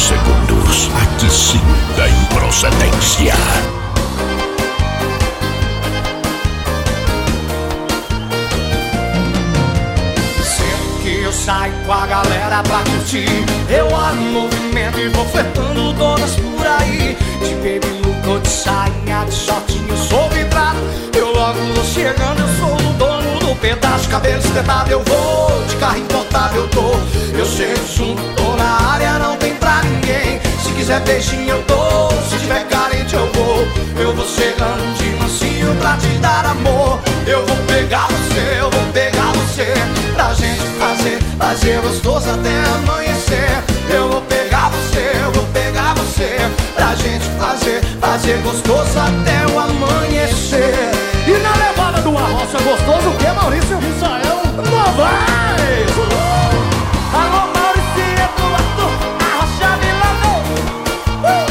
segundos. Aqui sim tem procedência. Sempre que eu saio com a galera pra curtir, eu olho o movimento e vou flertando todas por aí. De baby look ou de sainha, de shortinho, eu sou vidrado. Eu logo vou chegando, eu sou o dono do pedaço. Cabelo espetado eu vou, de carro importado eu tô. Eu chego junto, tô na área, não tem pra ninguém. Se quiser beijinho eu dou, se tiver carente eu vou. Eu vou chegando de mansinho pra te dar amor. Eu vou pegar você, eu vou pegar você, pra gente fazer gostoso até amanhecer. Eu vou pegar você, eu vou pegar você, pra gente fazer gostoso até o amanhecer. E na levada do arrocha gostoso, o que, Maurício? Misael Novaes! Alô Maurício, Eduardo, arrocha Milano.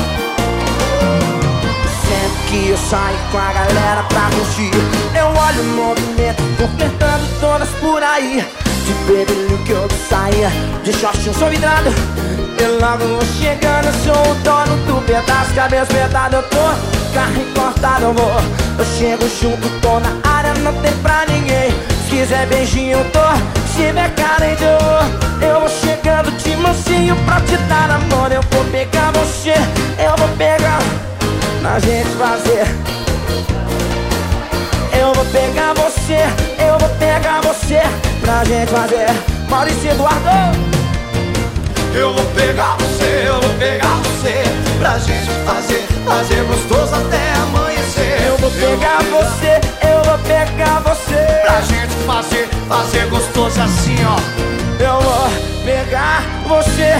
Sempre que eu saio com a galera pra curtir, eu olho o movimento, vou flertando todas por aí. De baby look eu de saia, de short eu sou vidrado. Eu logo vou chegando, eu sou o dono do pedaço. Cabelo espetado eu tô, carro importado eu vou. Eu chego junto, tô na área, não tem pra ninguém. Se quiser beijinho eu tô, se tiver carente eu vou. Eu vou chegando de mansinho pra te dar amor. Eu vou pegar você, eu vou pegar, pra gente fazer. Eu vou pegar você, eu vou pegar você, pra gente fazer. Maurício Eduardo. Eu vou pegar você, eu vou pegar você, pra gente fazer gostoso até amanhecer. Eu vou pegar você, eu vou pegar você, pra gente fazer gostoso assim, ó. Eu vou pegar você,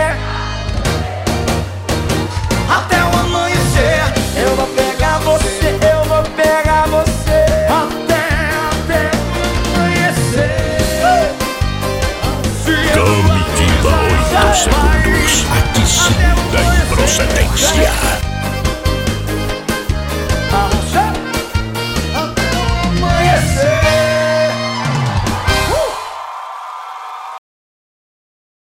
até o amanhecer. Eu vou pegar você, eu vou pegar você, até amanhecer. Comitiva 8 segundos. Aqui sim tem procedência.